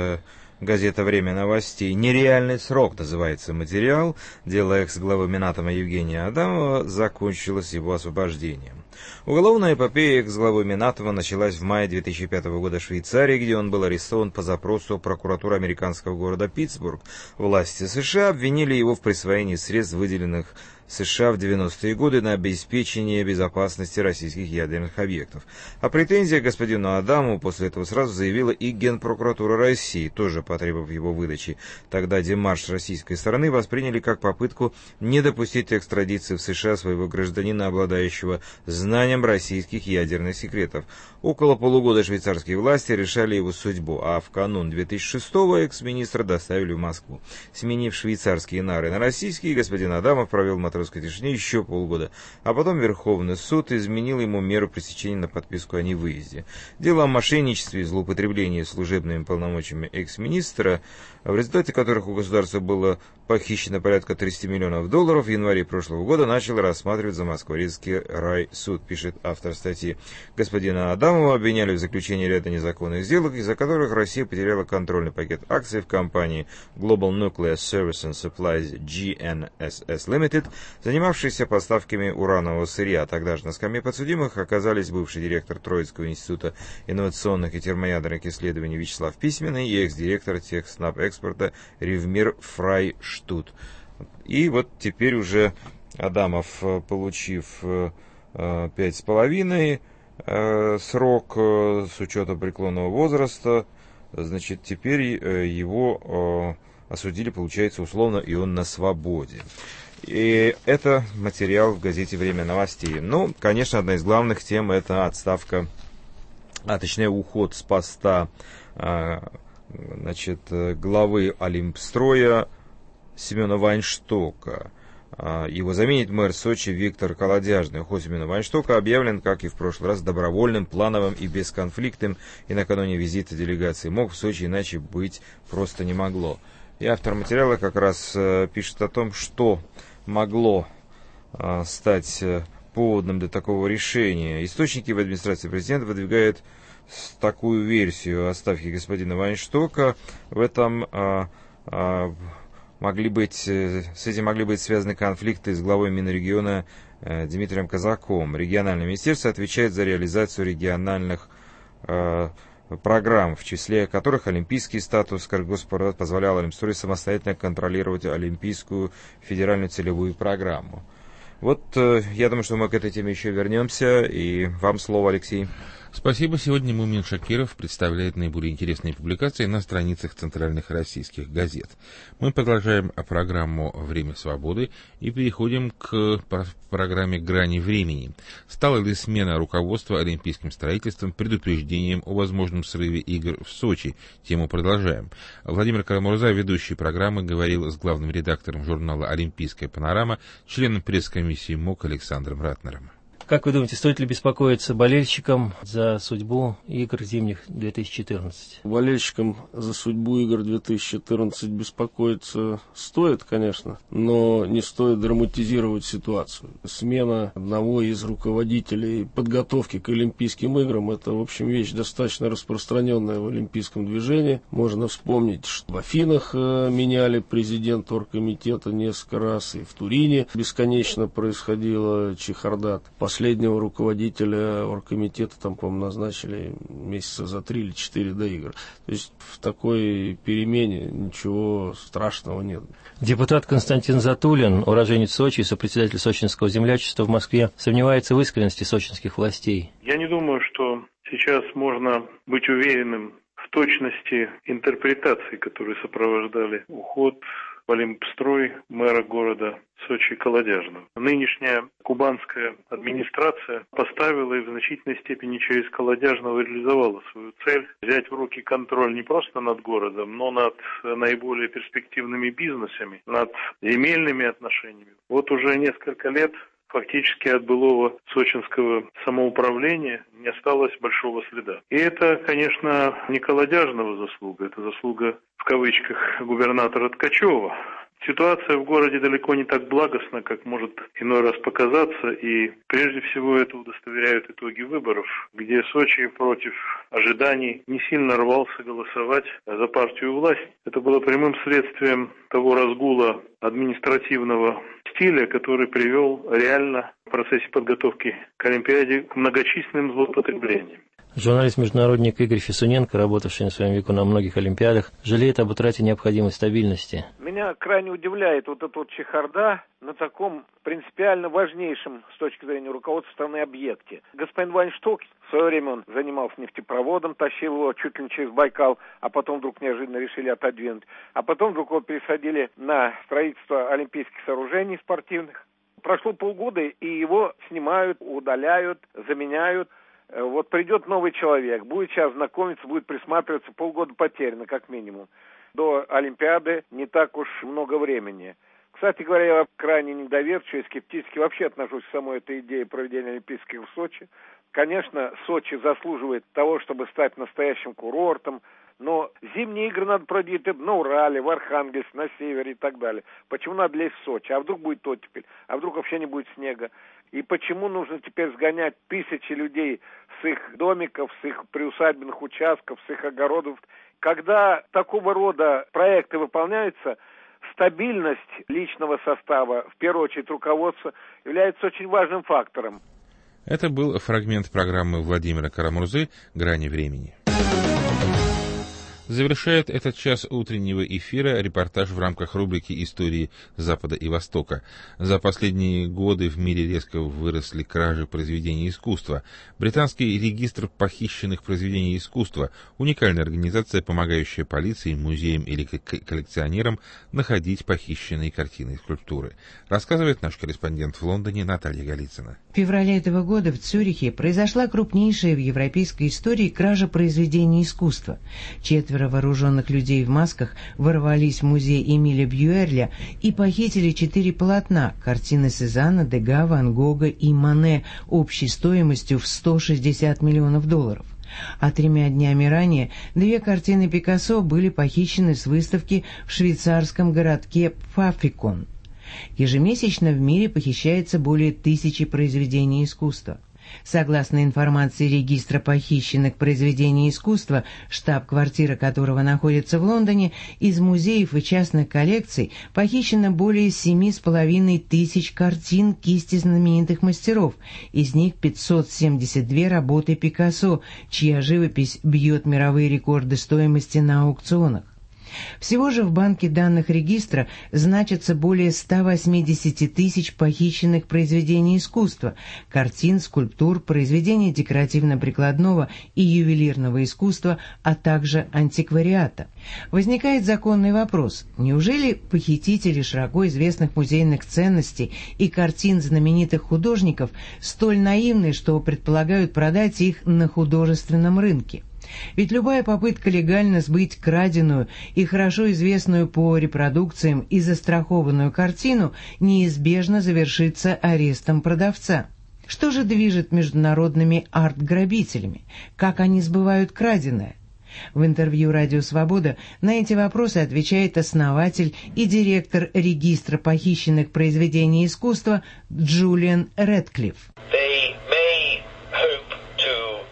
газета «Время новостей». «Нереальный срок» называется материал. Дело экс-главы Минатома Евгения Адамова закончилось его освобождением. Уголовная эпопея экс-главы Минатова началась в мае 2005 года в Швейцарии, где он был арестован по запросу прокуратуры американского города Питтсбург. Власти США обвинили его в присвоении средств, выделенных США в 90-е годы на обеспечение безопасности российских ядерных объектов. О претензиях господину Адамову после этого сразу заявила и Генпрокуратура России, тоже потребовав его выдачи. Тогда демарш российской стороны восприняли как попытку не допустить экстрадиции в США своего гражданина, обладающего знанием российских ядерных секретов. Около полугода швейцарские власти решали его судьбу, а в канун 2006-го экс-министра доставили в Москву. Сменив швейцарские нары на российские, господин Адамов провел в матросской тишине еще полгода, а потом Верховный суд изменил ему меру пресечения на подписку о невыезде. Дело о мошенничестве и злоупотреблении служебными полномочиями экс-министра, в результате которых у государства было похищено порядка $30 миллионов, в январе прошлого года начал рассматривать Замоскворецкий райсуд, пишет автор статьи. Господина Адамова обвиняли в заключении ряда незаконных сделок, из-за которых Россия потеряла контрольный пакет акций в компании Global Nuclear Service and Supplies GNSS Limited, занимавшейся поставками уранового сырья. Тогда же на скамье подсудимых оказались бывший директор Троицкого института инновационных и термоядерных исследований Вячеслав Письменный и экс-директор техснабэкспорта Ревмир Фрайштут. И вот теперь уже Адамов, получив 5,5 срок с учетом преклонного возраста, значит, теперь его осудили, получается, условно, и он на свободе. И это материал в газете «Время новостей». Ну, конечно, одна из главных тем — это отставка, точнее, уход с поста главы Олимпстроя Семена Вайнштока. Его заменит мэр Сочи Виктор Колодяжный. Уход Семена Вайнштока объявлен, как и в прошлый раз, добровольным, плановым и бесконфликтным, и накануне визита делегации МОК в Сочи иначе быть просто не могло. И автор материала как раз пишет о том, что могло стать поводом для такого решения. Источники в администрации президента выдвигают такую версию отставки господина Вайнштока. В этом с этим могли быть связаны конфликты с главой Минрегиона Дмитрием Казаком. Региональное министерство отвечает за реализацию региональных программ, в числе которых олимпийский статус, как Госплан позволял Олимпстрою самостоятельно контролировать Олимпийскую федеральную целевую программу. Вот, я думаю, что мы к этой теме еще вернемся, и вам слово, Алексей. Спасибо. Сегодня Мумин Шакиров представляет наиболее интересные публикации на страницах центральных российских газет. Мы продолжаем программу «Время свободы» и переходим к программе «Грани времени». Стала ли смена руководства олимпийским строительством предупреждением о возможном срыве игр в Сочи? Тему продолжаем. Владимир Карамурза, ведущий программы, говорил с главным редактором журнала «Олимпийская панорама», членом пресс-комиссии МОК Александром Ратнером. Как вы думаете, стоит ли беспокоиться болельщикам за судьбу игр зимних 2014? Болельщикам за судьбу игр 2014 беспокоиться стоит, конечно, но не стоит драматизировать ситуацию. Смена одного из руководителей подготовки к Олимпийским играм — это, в общем, вещь достаточно распространенная в олимпийском движении. Можно вспомнить, что в Афинах меняли президента оргкомитета несколько раз, и в Турине бесконечно происходила чехарда. По последнего руководителя оргкомитета там, по-моему, назначили месяца за 3 или 4 до игр. То есть в такой перемене ничего страшного нет. Депутат Константин Затулин, уроженец Сочи и сопредседатель сочинского землячества в Москве, сомневается в искренности сочинских властей. Я не думаю, что сейчас можно быть уверенным в точности интерпретаций, которые сопровождали уход в Олимпстрой мэра города Сочи Колодяжного. Нынешняя кубанская администрация поставила и в значительной степени через Колодяжного реализовала свою цель взять в руки контроль не просто над городом, но над наиболее перспективными бизнесами, над земельными отношениями. Вот уже несколько лет фактически от былого сочинского самоуправления не осталось большого следа. И это, конечно, не Колодяжного заслуга, это заслуга, в кавычках, губернатора Ткачева. Ситуация в городе далеко не так благостна, как может иной раз показаться, и прежде всего это удостоверяют итоги выборов, где Сочи против ожиданий не сильно рвался голосовать за партию власти. Это было прямым следствием того разгула административного стиля, который привел реально в процессе подготовки к Олимпиаде к многочисленным злоупотреблениям. Журналист-международник Игорь Фисуненко, работавший на своем веку на многих Олимпиадах, жалеет об утрате необходимой стабильности. Меня крайне удивляет вот эта вот чехарда на таком принципиально важнейшем с точки зрения руководства страны объекте. Господин Вайншток, в свое время он занимался нефтепроводом, тащил его чуть ли не через Байкал, а потом вдруг неожиданно решили отодвинуть. А потом вдруг его пересадили на строительство олимпийских сооружений спортивных. Прошло полгода, и его снимают, удаляют, заменяют. Вот придет новый человек, будет сейчас знакомиться, будет присматриваться, полгода потеряно как минимум. До Олимпиады не так уж много времени. Кстати говоря, я крайне недоверчиво и скептически вообще отношусь к самой этой идее проведения Олимпийских игр в Сочи. Конечно, Сочи заслуживает того, чтобы стать настоящим курортом, но зимние игры надо проводить на Урале, в Архангельске, на севере и так далее. Почему надо лезть в Сочи? А вдруг будет оттепель? А вдруг вообще не будет снега? И почему нужно теперь сгонять тысячи людей с их домиков, с их приусадебных участков, с их огородов? Когда такого рода проекты выполняются, стабильность личного состава, в первую очередь руководства, является очень важным фактором. Это был фрагмент программы Владимира Карамурзы «Грани времени». Завершает этот час утреннего эфира репортаж в рамках рубрики «Истории Запада и Востока». За последние годы в мире резко выросли кражи произведений искусства. Британский регистр похищенных произведений искусства – уникальная организация, помогающая полиции, музеям или коллекционерам находить похищенные картины и скульптуры. Рассказывает наш корреспондент в Лондоне Наталья Голицына. В феврале этого года в Цюрихе произошла крупнейшая в европейской истории кража произведений искусства. 4 вооруженных людей в масках ворвались в музей Эмиля Бьюэрля и похитили 4 полотна – картины Сезанна, Дега, Ван Гога и Мане общей стоимостью в $160 миллионов. А 3 днями ранее 2 картины Пикассо были похищены с выставки в швейцарском городке Пфаффикон. Ежемесячно в мире похищается более 1000 произведений искусства. Согласно информации регистра похищенных произведений искусства, штаб-квартира которого находится в Лондоне, из музеев и частных коллекций похищено более 7500 картин кисти знаменитых мастеров, из них 572 работы Пикассо, чья живопись бьет мировые рекорды стоимости на аукционах. Всего же в банке данных регистра значится более 180 тысяч похищенных произведений искусства, картин, скульптур, произведений декоративно-прикладного и ювелирного искусства, а также антиквариата. Возникает законный вопрос: неужели похитители широко известных музейных ценностей и картин знаменитых художников столь наивны, что предполагают продать их на художественном рынке? Ведь любая попытка легально сбыть краденую и хорошо известную по репродукциям и застрахованную картину неизбежно завершится арестом продавца. Что же движет международными арт-грабителями? Как они сбывают краденое? В интервью «Радио Свобода» на эти вопросы отвечает основатель и директор регистра похищенных произведений искусства Джулиан Рэдклифф.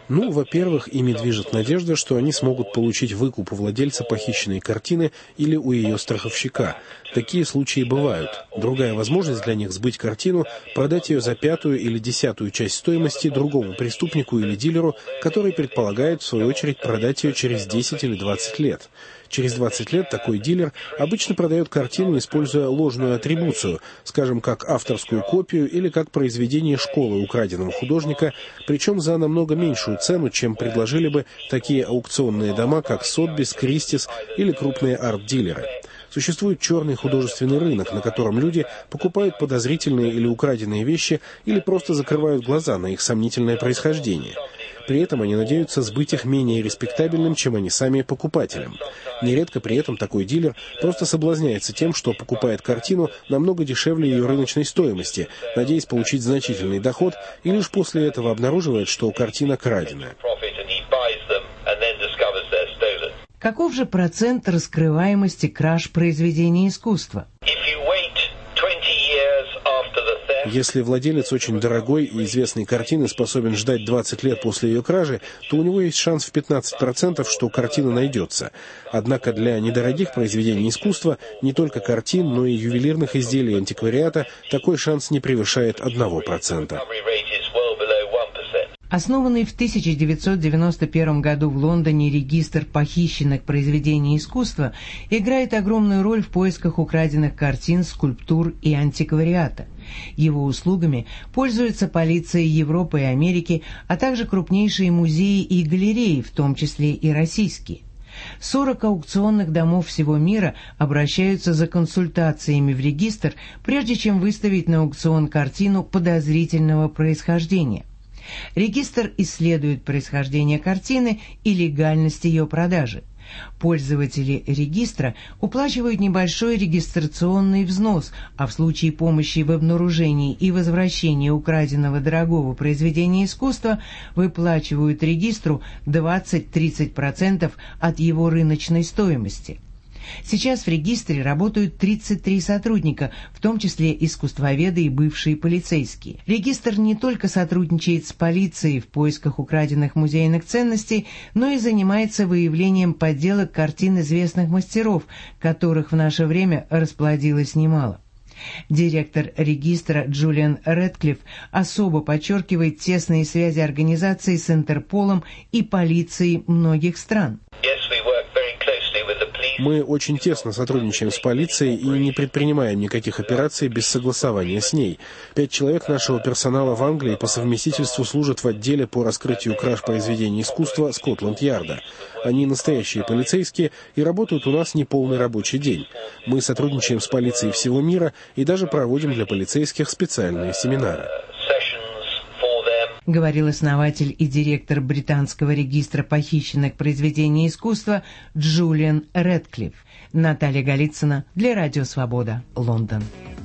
Ну, во-первых, ими движет надежда, что они смогут получить выкуп у владельца похищенной картины или у ее страховщика. Такие случаи бывают. Другая возможность для них сбыть картину, продать ее за 5-ю или 10-ю часть стоимости другому преступнику или дилеру, который предполагает, в свою очередь, продать ее через 10 или 20 лет. Через 20 лет такой дилер обычно продает картину, используя ложную атрибуцию, скажем, как авторскую копию или как произведение школы украденного художника, причем за намного меньшую цену, чем предложили бы такие аукционные дома, как Сотбис, Кристис или крупные арт-дилеры. Существует черный художественный рынок, на котором люди покупают подозрительные или украденные вещи или просто закрывают глаза на их сомнительное происхождение. При этом они надеются сбыть их менее респектабельным, чем они сами покупателям. Нередко при этом такой дилер просто соблазняется тем, что покупает картину намного дешевле ее рыночной стоимости, надеясь получить значительный доход, и лишь после этого обнаруживает, что картина краденая. Каков же процент раскрываемости краж произведений искусства? Если владелец очень дорогой и известной картины способен ждать 20 лет после ее кражи, то у него есть шанс в 15%, что картина найдется. Однако для недорогих произведений искусства, не только картин, но и ювелирных изделий и антиквариата, такой шанс не превышает 1%. Основанный в 1991 году в Лондоне регистр похищенных произведений искусства играет огромную роль в поисках украденных картин, скульптур и антиквариата. Его услугами пользуются полиция Европы и Америки, а также крупнейшие музеи и галереи, в том числе и российские. 40 аукционных домов всего мира обращаются за консультациями в регистр, прежде чем выставить на аукцион картину подозрительного происхождения. Регистр исследует происхождение картины и легальность ее продажи. Пользователи регистра уплачивают небольшой регистрационный взнос, а в случае помощи в обнаружении и возвращении украденного дорогого произведения искусства выплачивают регистру 20-30% от его рыночной стоимости. Сейчас в регистре работают 33 сотрудника, в том числе искусствоведы и бывшие полицейские. Регистр не только сотрудничает с полицией в поисках украденных музейных ценностей, но и занимается выявлением подделок картин известных мастеров, которых в наше время расплодилось немало. Директор регистра Джулиан Рэдклифф особо подчеркивает тесные связи организации с Интерполом и полицией многих стран. Мы очень тесно сотрудничаем с полицией и не предпринимаем никаких операций без согласования с ней. 5 человек нашего персонала в Англии по совместительству служат в отделе по раскрытию краж произведений искусства Скотланд-Ярда. Они настоящие полицейские и работают у нас неполный рабочий день. Мы сотрудничаем с полицией всего мира и даже проводим для полицейских специальные семинары. Говорил основатель и директор британского регистра похищенных произведений искусства Джулиан Рэдклифф. Наталья Голицына для Радио Свобода, Лондон.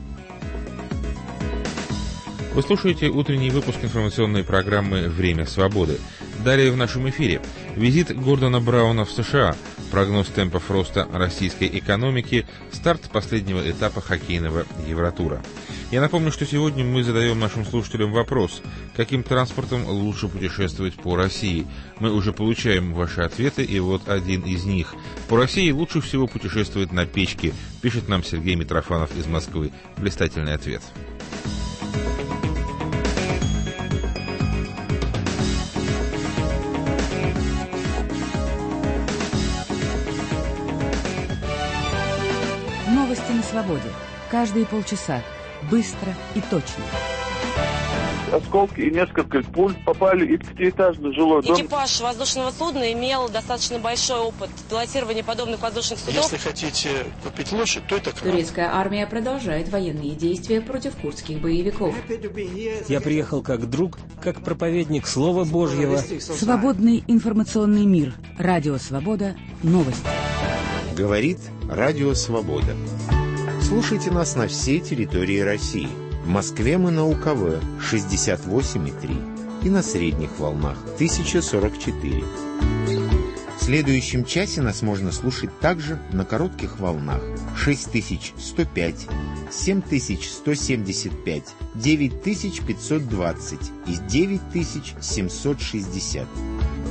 Вы слушаете утренний выпуск информационной программы «Время свободы». Далее в нашем эфире визит Гордона Брауна в США, прогноз темпов роста российской экономики, старт последнего этапа хоккейного Евротура. Я напомню, что сегодня мы задаем нашим слушателям вопрос, каким транспортом лучше путешествовать по России. Мы уже получаем ваши ответы, и вот один из них. По России лучше всего путешествовать на печке, пишет нам Сергей Митрофанов из Москвы. Блистательный ответ. Новости на свободе. Каждые полчаса. Быстро и точно. Осколки и несколько пуль попали и в пятиэтажный жилой дом. Экипаж воздушного судна имел достаточно большой опыт пилотирования подобных воздушных судов. Если хотите купить лошадь, то это к нам. Турецкая армия продолжает военные действия против курдских боевиков. Я приехал как друг, как проповедник Слова Божьего. Свободный информационный мир. Радио Свобода. Новости. Говорит Радио Свобода. Слушайте нас на всей территории России. В Москве мы на УКВ 68,3 и на средних волнах 1044. следующем часе нас можно слушать также на коротких волнах 6105, 7175, 9520 и 9760.